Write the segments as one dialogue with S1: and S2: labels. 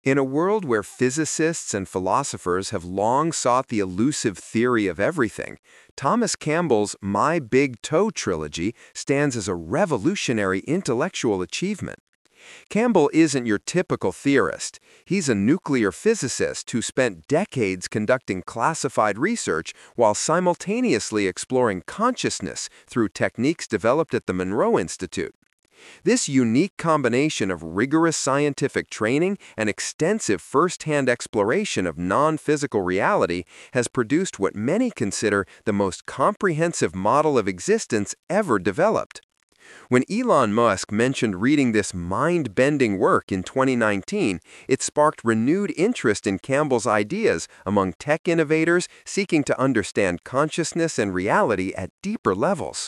S1: In a world where physicists and philosophers have long sought the elusive theory of everything, Thomas Campbell's My Big Toe trilogy stands as a revolutionary intellectual achievement. Campbell isn't your typical theorist. He's a nuclear physicist who spent decades conducting classified research while simultaneously exploring consciousness through techniques developed at the Monroe Institute. This unique combination of rigorous scientific training and extensive first-hand exploration of non-physical reality has produced what many consider the most comprehensive model of existence ever developed. When Elon Musk mentioned reading this mind-bending work in 2019, it sparked renewed interest in Campbell's ideas among tech innovators seeking to understand consciousness and reality at deeper levels.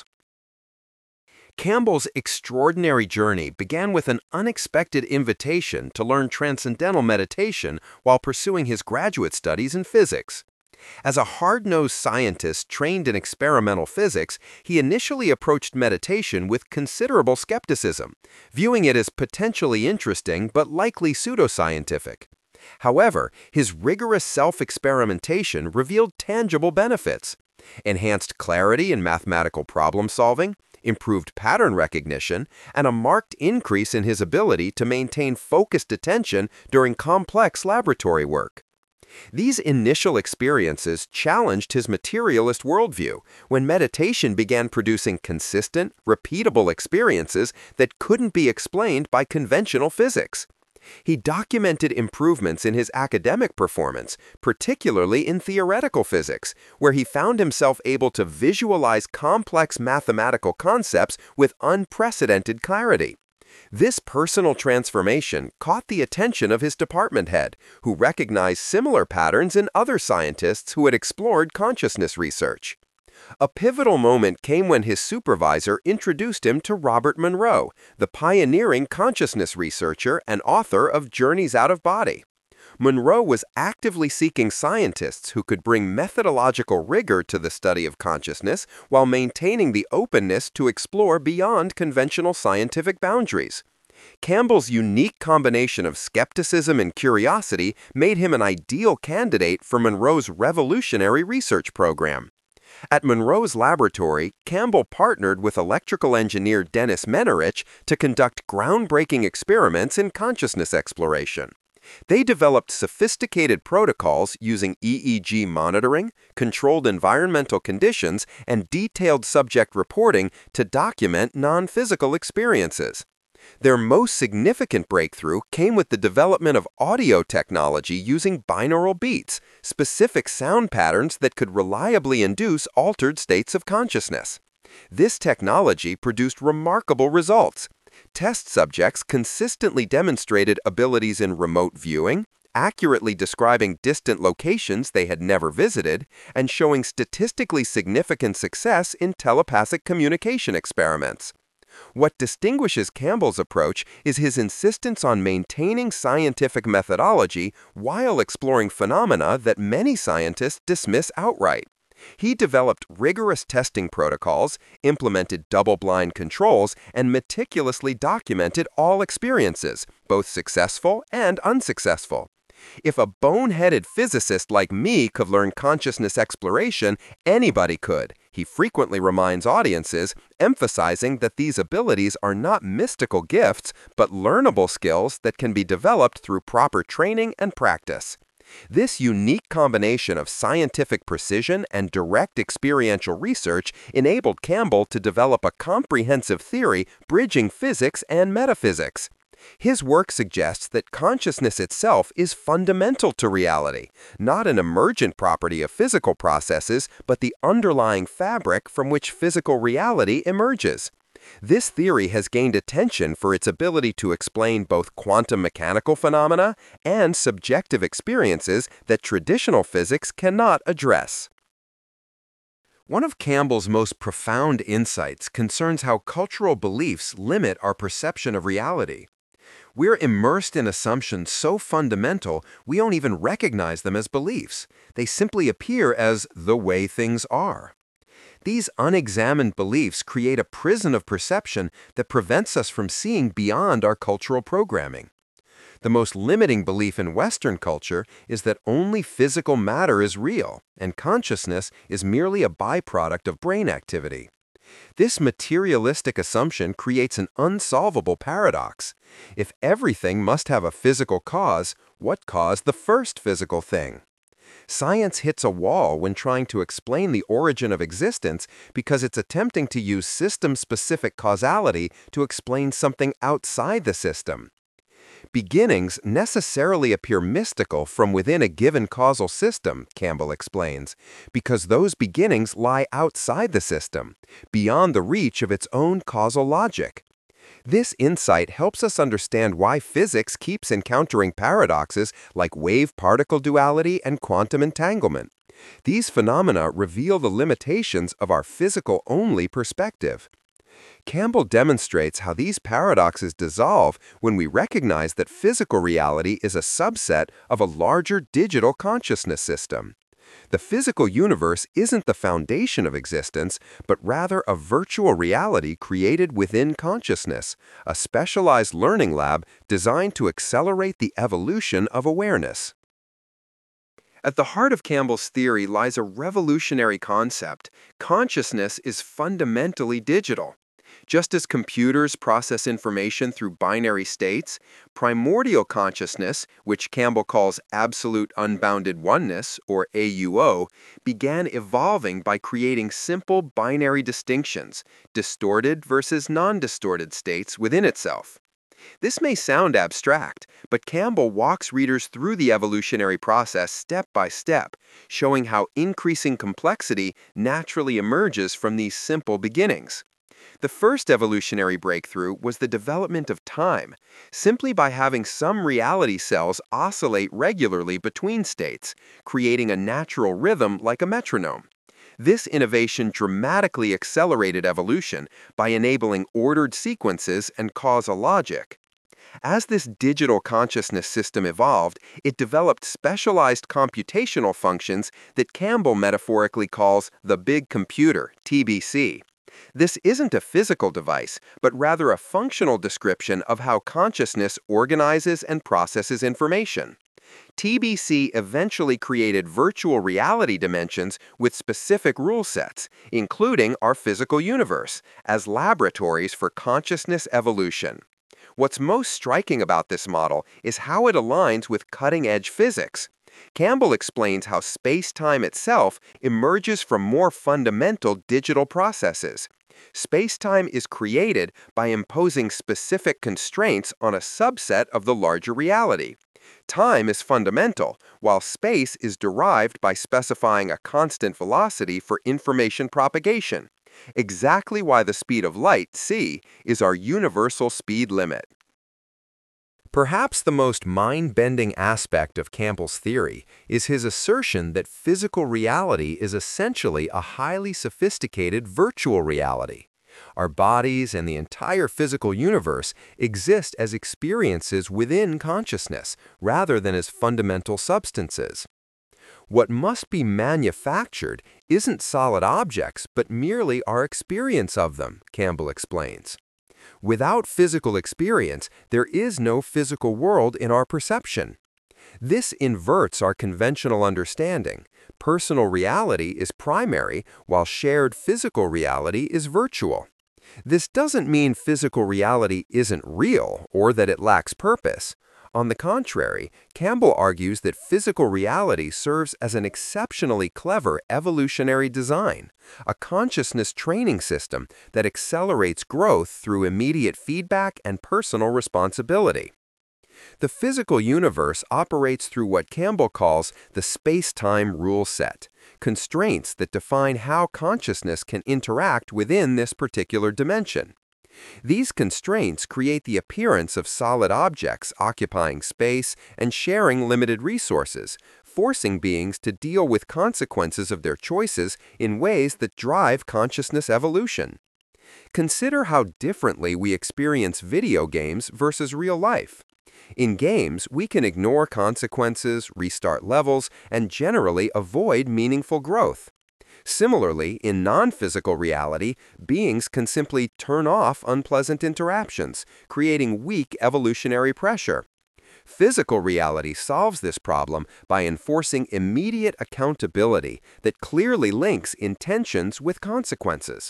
S1: Campbell's extraordinary journey began with an unexpected invitation to learn transcendental meditation while pursuing his graduate studies in physics. As a hard-nosed scientist trained in experimental physics, he initially approached meditation with considerable skepticism, viewing it as potentially interesting but likely pseudoscientific. However, his rigorous self-experimentation revealed tangible benefits: enhanced clarity in mathematical problem-solving, improved pattern recognition, and a marked increase in his ability to maintain focused attention during complex laboratory work. These initial experiences challenged his materialist worldview when meditation began producing consistent, repeatable experiences that couldn't be explained by conventional physics. He documented improvements in his academic performance, particularly in theoretical physics, where he found himself able to visualize complex mathematical concepts with unprecedented clarity. This personal transformation caught the attention of his department head, who recognized similar patterns in other scientists who had explored consciousness research. A pivotal moment came when his supervisor introduced him to Robert Monroe, the pioneering consciousness researcher and author of Journeys Out of Body. Monroe was actively seeking scientists who could bring methodological rigor to the study of consciousness while maintaining the openness to explore beyond conventional scientific boundaries. Campbell's unique combination of skepticism and curiosity made him an ideal candidate for Monroe's revolutionary research program. At Monroe's laboratory, Campbell partnered with electrical engineer Dennis Mennerich to conduct groundbreaking experiments in consciousness exploration. They developed sophisticated protocols using EEG monitoring, controlled environmental conditions, and detailed subject reporting to document non-physical experiences. Their most significant breakthrough came with the development of audio technology using binaural beats, specific sound patterns that could reliably induce altered states of consciousness. This technology produced remarkable results. Test subjects consistently demonstrated abilities in remote viewing, accurately describing distant locations they had never visited, and showing statistically significant success in telepathic communication experiments. What distinguishes Campbell's approach is his insistence on maintaining scientific methodology while exploring phenomena that many scientists dismiss outright. He developed rigorous testing protocols, implemented double-blind controls, and meticulously documented all experiences, both successful and unsuccessful. If a boneheaded physicist like me could learn consciousness exploration, anybody could, he frequently reminds audiences, emphasizing that these abilities are not mystical gifts, but learnable skills that can be developed through proper training and practice. This unique combination of scientific precision and direct experiential research enabled Campbell to develop a comprehensive theory bridging physics and metaphysics. His work suggests that consciousness itself is fundamental to reality, not an emergent property of physical processes, but the underlying fabric from which physical reality emerges. This theory has gained attention for its ability to explain both quantum mechanical phenomena and subjective experiences that traditional physics cannot address. One of Campbell's most profound insights concerns how cultural beliefs limit our perception of reality. We're immersed in assumptions so fundamental we don't even recognize them as beliefs. They simply appear as the way things are. These unexamined beliefs create a prison of perception that prevents us from seeing beyond our cultural programming. The most limiting belief in Western culture is that only physical matter is real, and consciousness is merely a byproduct of brain activity. This materialistic assumption creates an unsolvable paradox. If everything must have a physical cause, what caused the first physical thing? Science hits a wall when trying to explain the origin of existence because it's attempting to use system-specific causality to explain something outside the system. Beginnings necessarily appear mystical from within a given causal system, Campbell explains, because those beginnings lie outside the system, beyond the reach of its own causal logic. This insight helps us understand why physics keeps encountering paradoxes like wave-particle duality and quantum entanglement. These phenomena reveal the limitations of our physical-only perspective. Campbell demonstrates how these paradoxes dissolve when we recognize that physical reality is a subset of a larger digital consciousness system. The physical universe isn't the foundation of existence, but rather a virtual reality created within consciousness, a specialized learning lab designed to accelerate the evolution of awareness. At the heart of Campbell's theory lies a revolutionary concept. Consciousness is fundamentally digital. Just as computers process information through binary states, primordial consciousness, which Campbell calls absolute unbounded oneness, or AUO, began evolving by creating simple binary distinctions, distorted versus non-distorted states within itself. This may sound abstract, but Campbell walks readers through the evolutionary process step by step, showing how increasing complexity naturally emerges from these simple beginnings. The first evolutionary breakthrough was the development of time, simply by having some reality cells oscillate regularly between states, creating a natural rhythm like a metronome. This innovation dramatically accelerated evolution by enabling ordered sequences and causal logic. As this digital consciousness system evolved, it developed specialized computational functions that Campbell metaphorically calls the big computer, TBC. This isn't a physical device, but rather a functional description of how consciousness organizes and processes information. TBC eventually created virtual reality dimensions with specific rule sets, including our physical universe, as laboratories for consciousness evolution. What's most striking about this model is how it aligns with cutting-edge physics. Campbell explains how space-time itself emerges from more fundamental digital processes. Space-time is created by imposing specific constraints on a subset of the larger reality. Time is fundamental, while space is derived by specifying a constant velocity for information propagation. Exactly why the speed of light, c, is our universal speed limit. Perhaps the most mind-bending aspect of Campbell's theory is his assertion that physical reality is essentially a highly sophisticated virtual reality. Our bodies and the entire physical universe exist as experiences within consciousness, rather than as fundamental substances. What must be manufactured isn't solid objects, but merely our experience of them, Campbell explains. Without physical experience, there is no physical world in our perception. This inverts our conventional understanding. Personal reality is primary, while shared physical reality is virtual. This doesn't mean physical reality isn't real or that it lacks purpose. On the contrary, Campbell argues that physical reality serves as an exceptionally clever evolutionary design, a consciousness training system that accelerates growth through immediate feedback and personal responsibility. The physical universe operates through what Campbell calls the space-time rule set, constraints that define how consciousness can interact within this particular dimension. These constraints create the appearance of solid objects occupying space and sharing limited resources, forcing beings to deal with consequences of their choices in ways that drive consciousness evolution. Consider how differently we experience video games versus real life. In games, we can ignore consequences, restart levels, and generally avoid meaningful growth. Similarly, in non-physical reality, beings can simply turn off unpleasant interactions, creating weak evolutionary pressure. Physical reality solves this problem by enforcing immediate accountability that clearly links intentions with consequences.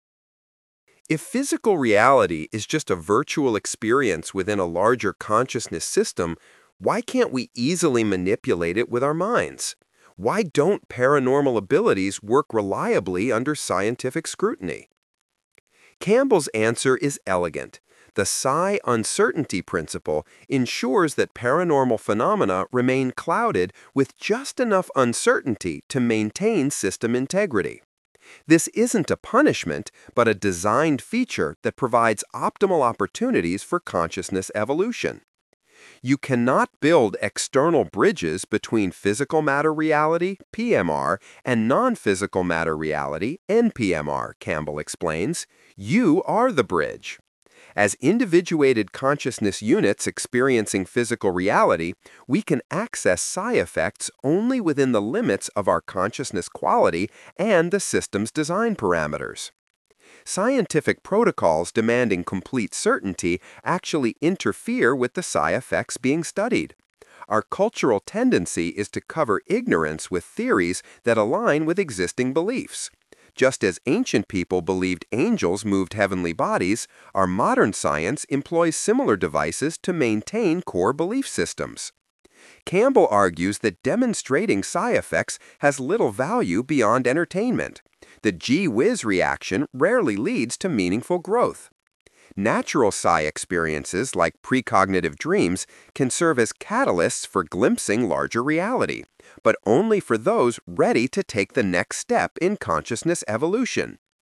S1: If physical reality is just a virtual experience within a larger consciousness system, why can't we easily manipulate it with our minds? Why don't paranormal abilities work reliably under scientific scrutiny? Campbell's answer is elegant. The psi uncertainty principle ensures that paranormal phenomena remain clouded with just enough uncertainty to maintain system integrity. This isn't a punishment, but a designed feature that provides optimal opportunities for consciousness evolution. You cannot build external bridges between physical matter reality, PMR, and non-physical matter reality, NPMR, Campbell explains. You are the bridge. As individuated consciousness units experiencing physical reality, we can access psi effects only within the limits of our consciousness quality and the system's design parameters. Scientific protocols demanding complete certainty actually interfere with the psi effects being studied. Our cultural tendency is to cover ignorance with theories that align with existing beliefs. Just as ancient people believed angels moved heavenly bodies, our modern science employs similar devices to maintain core belief systems. Campbell argues that demonstrating psi effects has little value beyond entertainment. The gee whiz reaction rarely leads to meaningful growth. Natural psi experiences, like precognitive dreams, can serve as catalysts for glimpsing larger reality, but only for those ready to take the next step in consciousness evolution.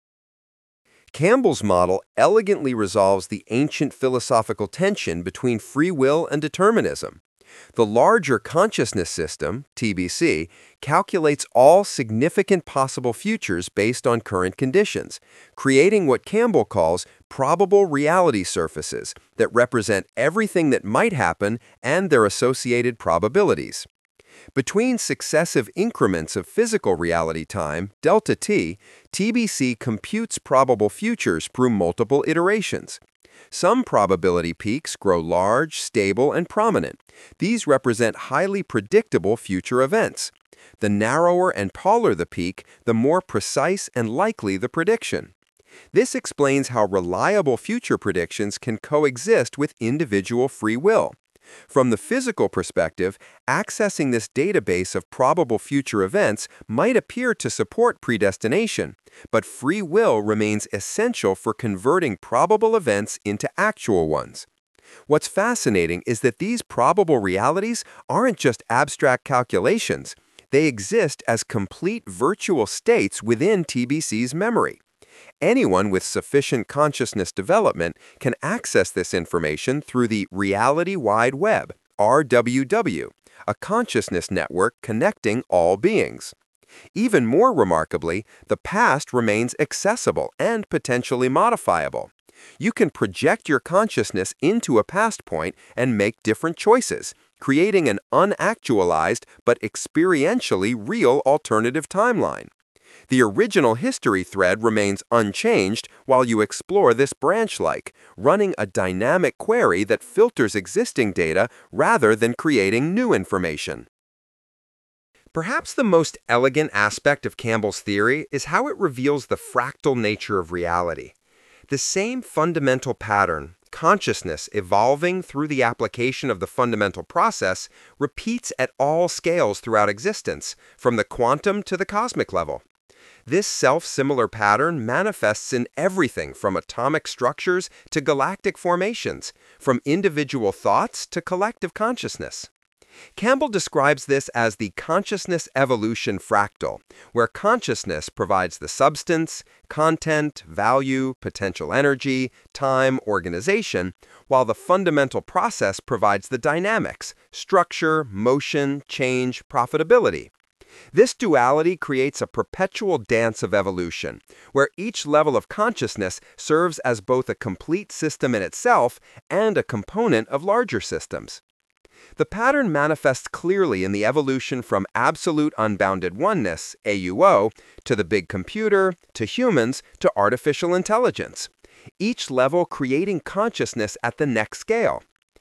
S1: Campbell's model elegantly resolves the ancient philosophical tension between free will and determinism. The larger consciousness system, TBC, calculates all significant possible futures based on current conditions, creating what Campbell calls probable reality surfaces that represent everything that might happen and their associated probabilities. Between successive increments of physical reality time, delta t, TBC computes probable futures through multiple iterations. Some probability peaks grow large, stable, and prominent. These represent highly predictable future events. The narrower and taller the peak, the more precise and likely the prediction. This explains how reliable future predictions can coexist with individual free will. From the physical perspective, accessing this database of probable future events might appear to support predestination, but free will remains essential for converting probable events into actual ones. What's fascinating is that these probable realities aren't just abstract calculations. They exist as complete virtual states within TBC's memory. Anyone with sufficient consciousness development can access this information through the Reality Wide Web, RWW, a consciousness network connecting all beings. Even more remarkably, the past remains accessible and potentially modifiable. You can project your consciousness into a past point and make different choices, creating an unactualized but experientially real alternative timeline. The original history thread remains unchanged while you explore this branch-like, running a dynamic query that filters existing data rather than creating new information. Perhaps the most elegant aspect of Campbell's theory is how it reveals the fractal nature of reality. The same fundamental pattern, consciousness evolving through the application of the fundamental process, repeats at all scales throughout existence, from the quantum to the cosmic level. This self-similar pattern manifests in everything from atomic structures to galactic formations, from individual thoughts to collective consciousness. Campbell describes this as the consciousness evolution fractal, where consciousness provides the substance, content, value, potential energy, time, organization, while the fundamental process provides the dynamics, structure, motion, change, profitability. This duality creates a perpetual dance of evolution, where each level of consciousness serves as both a complete system in itself and a component of larger systems. The pattern manifests clearly in the evolution from absolute unbounded oneness, AUO, to the big computer, to humans, to artificial intelligence, each level creating consciousness at the next scale.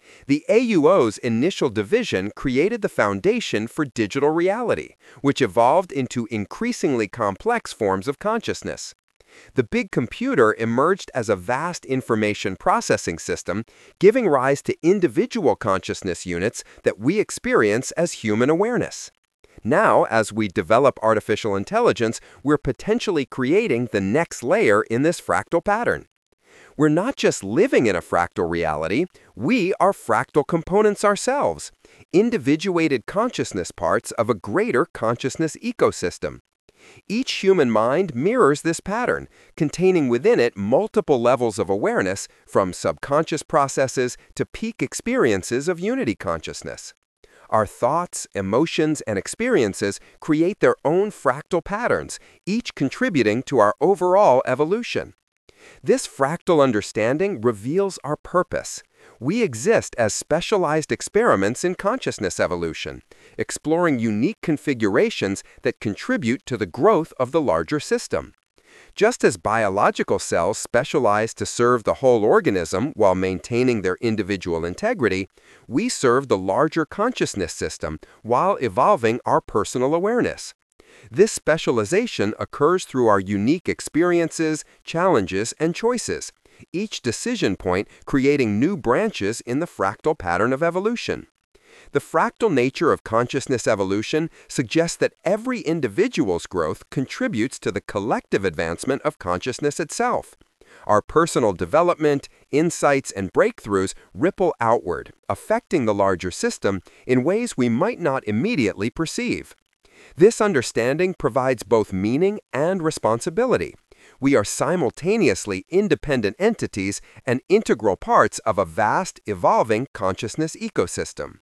S1: The AUO's initial division created the foundation for digital reality, which evolved into increasingly complex forms of consciousness. The big computer emerged as a vast information processing system, giving rise to individual consciousness units that we experience as human awareness. Now, as we develop artificial intelligence, we're potentially creating the next layer in this fractal pattern. We're not just living in a fractal reality, we are fractal components ourselves, individuated consciousness parts of a greater consciousness ecosystem. Each human mind mirrors this pattern, containing within it multiple levels of awareness, from subconscious processes to peak experiences of unity consciousness. Our thoughts, emotions, and experiences create their own fractal patterns, each contributing to our overall evolution. This fractal understanding reveals our purpose. We exist as specialized experiments in consciousness evolution, exploring unique configurations that contribute to the growth of the larger system. Just as biological cells specialize to serve the whole organism while maintaining their individual integrity, we serve the larger consciousness system while evolving our personal awareness. This specialization occurs through our unique experiences, challenges, and choices, each decision point creating new branches in the fractal pattern of evolution. The fractal nature of consciousness evolution suggests that every individual's growth contributes to the collective advancement of consciousness itself. Our personal development, insights, and breakthroughs ripple outward, affecting the larger system in ways we might not immediately perceive. This understanding provides both meaning and responsibility. We are simultaneously independent entities and integral parts of a vast, evolving consciousness ecosystem.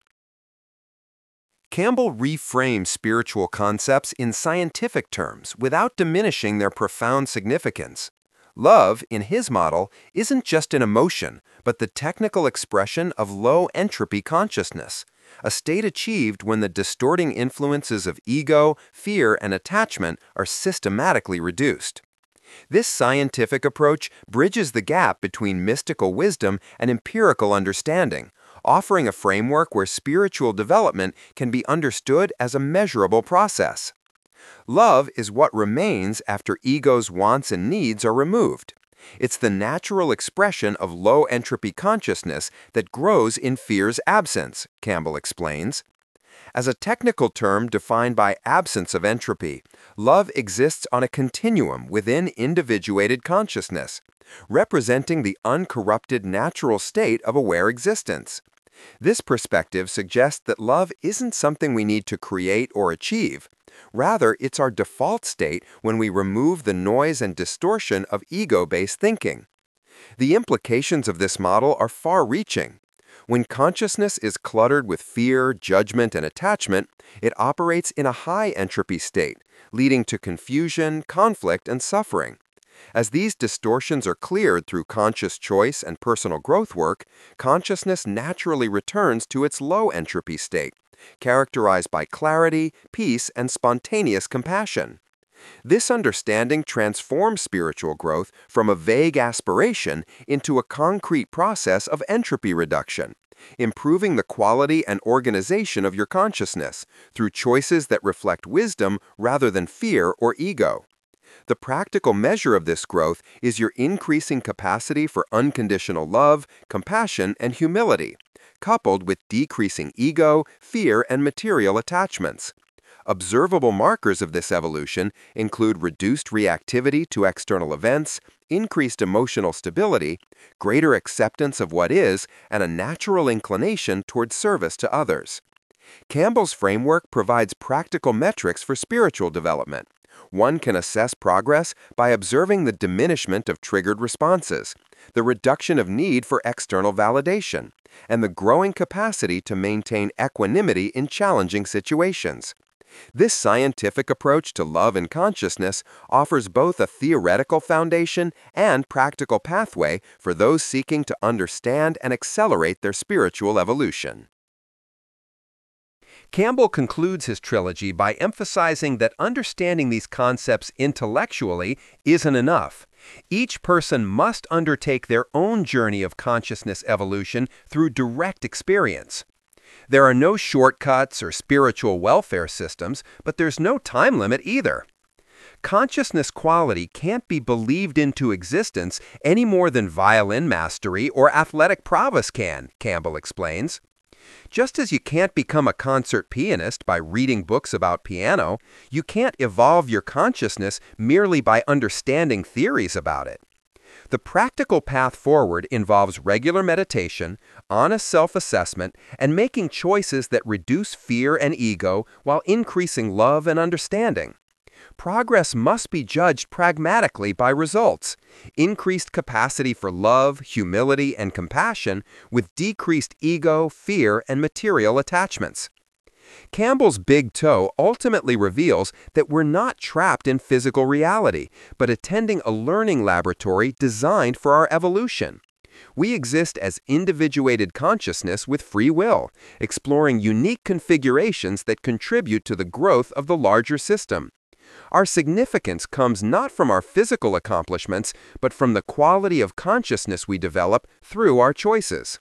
S1: Campbell reframes spiritual concepts in scientific terms without diminishing their profound significance. Love, in his model, isn't just an emotion, but the technical expression of low-entropy consciousness, a state achieved when the distorting influences of ego, fear, and attachment are systematically reduced. This scientific approach bridges the gap between mystical wisdom and empirical understanding, offering a framework where spiritual development can be understood as a measurable process. Love is what remains after ego's wants and needs are removed. It's the natural expression of low-entropy consciousness that grows in fear's absence, Campbell explains. As a technical term defined by absence of entropy, love exists on a continuum within individuated consciousness, representing the uncorrupted natural state of aware existence. This perspective suggests that love isn't something we need to create or achieve. Rather, it's our default state when we remove the noise and distortion of ego-based thinking. The implications of this model are far-reaching. When consciousness is cluttered with fear, judgment, and attachment, it operates in a high-entropy state, leading to confusion, conflict, and suffering. As these distortions are cleared through conscious choice and personal growth work, consciousness naturally returns to its low-entropy state, characterized by clarity, peace, and spontaneous compassion. This understanding transforms spiritual growth from a vague aspiration into a concrete process of entropy reduction, improving the quality and organization of your consciousness through choices that reflect wisdom rather than fear or ego. The practical measure of this growth is your increasing capacity for unconditional love, compassion, and humility, coupled with decreasing ego, fear, and material attachments. Observable markers of this evolution include reduced reactivity to external events, increased emotional stability, greater acceptance of what is, and a natural inclination toward service to others. Campbell's framework provides practical metrics for spiritual development. One can assess progress by observing the diminishment of triggered responses, the reduction of need for external validation, and the growing capacity to maintain equanimity in challenging situations. This scientific approach to love and consciousness offers both a theoretical foundation and practical pathway for those seeking to understand and accelerate their spiritual evolution. Campbell concludes his trilogy by emphasizing that understanding these concepts intellectually isn't enough. Each person must undertake their own journey of consciousness evolution through direct experience. There are no shortcuts or spiritual welfare systems, but there's no time limit either. Consciousness quality can't be believed into existence any more than violin mastery or athletic prowess can, Campbell explains. Just as you can't become a concert pianist by reading books about piano, you can't evolve your consciousness merely by understanding theories about it. The practical path forward involves regular meditation, honest self-assessment, and making choices that reduce fear and ego while increasing love and understanding. Progress must be judged pragmatically by results: increased capacity for love, humility, and compassion with decreased ego, fear, and material attachments. Campbell's big toe ultimately reveals that we're not trapped in physical reality, but attending a learning laboratory designed for our evolution. We exist as individuated consciousness with free will, exploring unique configurations that contribute to the growth of the larger system. Our significance comes not from our physical accomplishments, but from the quality of consciousness we develop through our choices.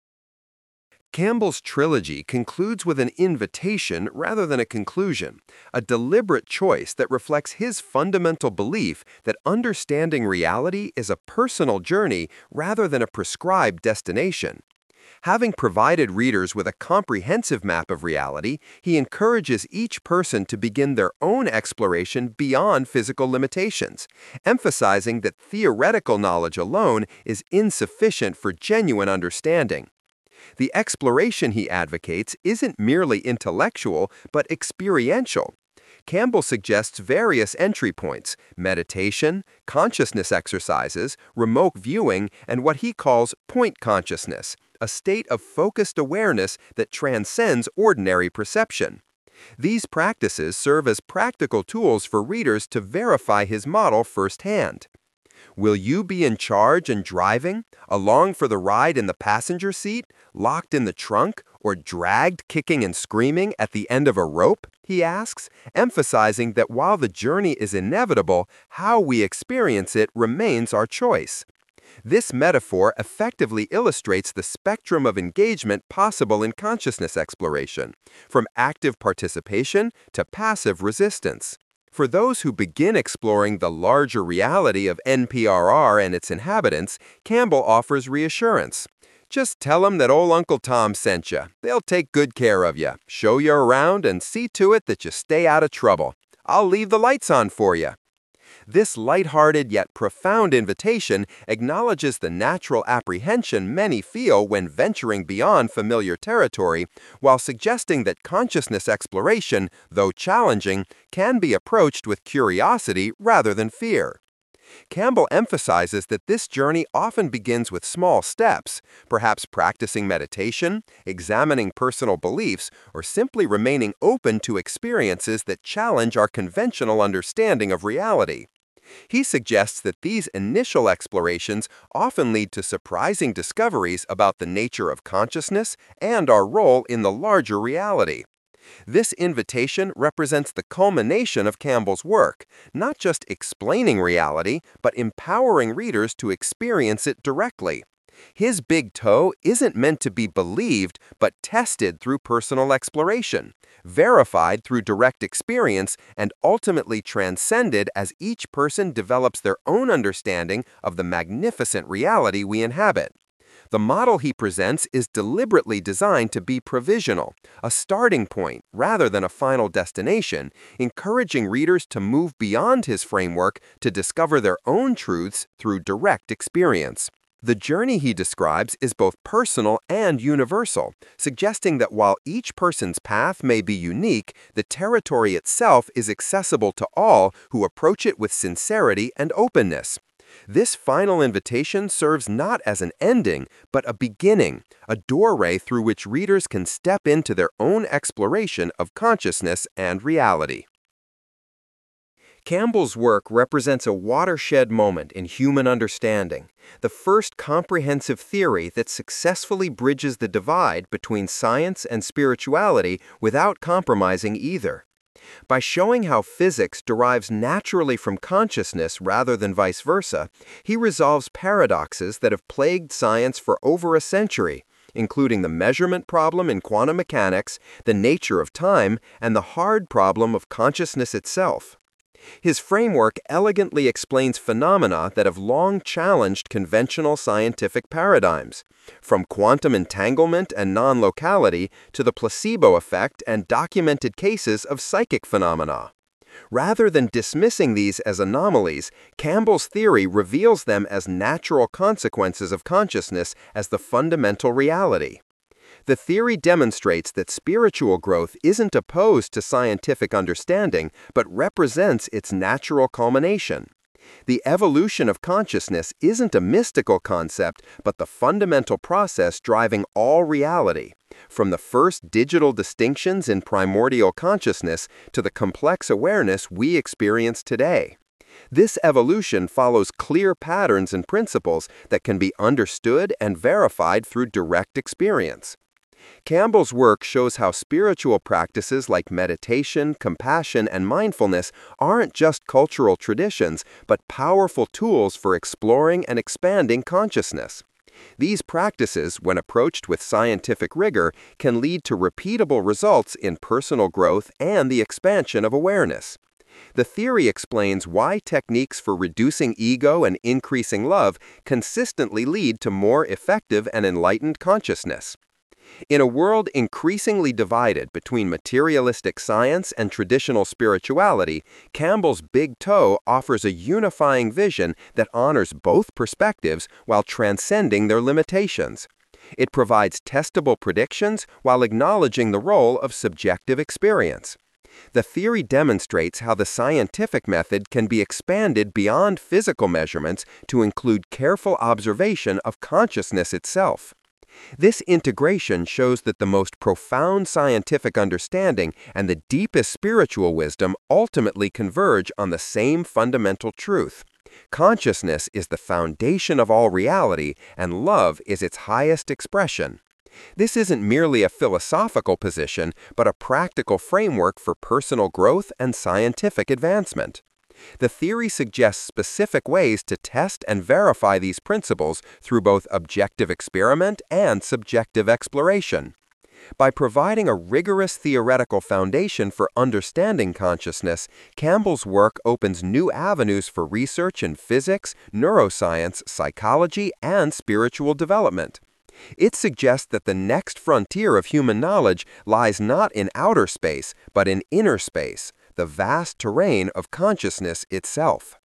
S1: Campbell's trilogy concludes with an invitation rather than a conclusion, a deliberate choice that reflects his fundamental belief that understanding reality is a personal journey rather than a prescribed destination. Having provided readers with a comprehensive map of reality, he encourages each person to begin their own exploration beyond physical limitations, emphasizing that theoretical knowledge alone is insufficient for genuine understanding. The exploration he advocates isn't merely intellectual, but experiential. Campbell suggests various entry points: meditation, consciousness exercises, remote viewing, and what he calls point consciousness, a state of focused awareness that transcends ordinary perception. These practices serve as practical tools for readers to verify his model firsthand. Will you be in charge and driving, along for the ride in the passenger seat, locked in the trunk, or dragged kicking and screaming at the end of a rope? He asks, emphasizing that while the journey is inevitable, how we experience it remains our choice. This metaphor effectively illustrates the spectrum of engagement possible in consciousness exploration, from active participation to passive resistance. For those who begin exploring the larger reality of NPRR and its inhabitants, Campbell offers reassurance. Just tell them that old Uncle Tom sent you. They'll take good care of you, show you around, and see to it that you stay out of trouble. I'll leave the lights on for you. This lighthearted yet profound invitation acknowledges the natural apprehension many feel when venturing beyond familiar territory, while suggesting that consciousness exploration, though challenging, can be approached with curiosity rather than fear. Campbell emphasizes that this journey often begins with small steps, perhaps practicing meditation, examining personal beliefs, or simply remaining open to experiences that challenge our conventional understanding of reality. He suggests that these initial explorations often lead to surprising discoveries about the nature of consciousness and our role in the larger reality. This invitation represents the culmination of Campbell's work, not just explaining reality, but empowering readers to experience it directly. His big toe isn't meant to be believed, but tested through personal exploration, verified through direct experience, and ultimately transcended as each person develops their own understanding of the magnificent reality we inhabit. The model he presents is deliberately designed to be provisional, a starting point rather than a final destination, encouraging readers to move beyond his framework to discover their own truths through direct experience. The journey he describes is both personal and universal, suggesting that while each person's path may be unique, the territory itself is accessible to all who approach it with sincerity and openness. This final invitation serves not as an ending, but a beginning, a doorway through which readers can step into their own exploration of consciousness and reality. Campbell's work represents a watershed moment in human understanding, the first comprehensive theory that successfully bridges the divide between science and spirituality without compromising either. By showing how physics derives naturally from consciousness rather than vice versa, he resolves paradoxes that have plagued science for over a century, including the measurement problem in quantum mechanics, the nature of time, and the hard problem of consciousness itself. His framework elegantly explains phenomena that have long challenged conventional scientific paradigms, from quantum entanglement and non-locality to the placebo effect and documented cases of psychic phenomena. Rather than dismissing these as anomalies, Campbell's theory reveals them as natural consequences of consciousness as the fundamental reality. The theory demonstrates that spiritual growth isn't opposed to scientific understanding, but represents its natural culmination. The evolution of consciousness isn't a mystical concept, but the fundamental process driving all reality, from the first digital distinctions in primordial consciousness to the complex awareness we experience today. This evolution follows clear patterns and principles that can be understood and verified through direct experience. Campbell's work shows how spiritual practices like meditation, compassion, and mindfulness aren't just cultural traditions, but powerful tools for exploring and expanding consciousness. These practices, when approached with scientific rigor, can lead to repeatable results in personal growth and the expansion of awareness. The theory explains why techniques for reducing ego and increasing love consistently lead to more effective and enlightened consciousness. In a world increasingly divided between materialistic science and traditional spirituality, Campbell's Big Toe offers a unifying vision that honors both perspectives while transcending their limitations. It provides testable predictions while acknowledging the role of subjective experience. The theory demonstrates how the scientific method can be expanded beyond physical measurements to include careful observation of consciousness itself. This integration shows that the most profound scientific understanding and the deepest spiritual wisdom ultimately converge on the same fundamental truth. Consciousness is the foundation of all reality, and love is its highest expression. This isn't merely a philosophical position, but a practical framework for personal growth and scientific advancement. The theory suggests specific ways to test and verify these principles through both objective experiment and subjective exploration. By providing a rigorous theoretical foundation for understanding consciousness, Campbell's work opens new avenues for research in physics, neuroscience, psychology, and spiritual development. It suggests that the next frontier of human knowledge lies not in outer space, but in inner space, the vast terrain of consciousness itself.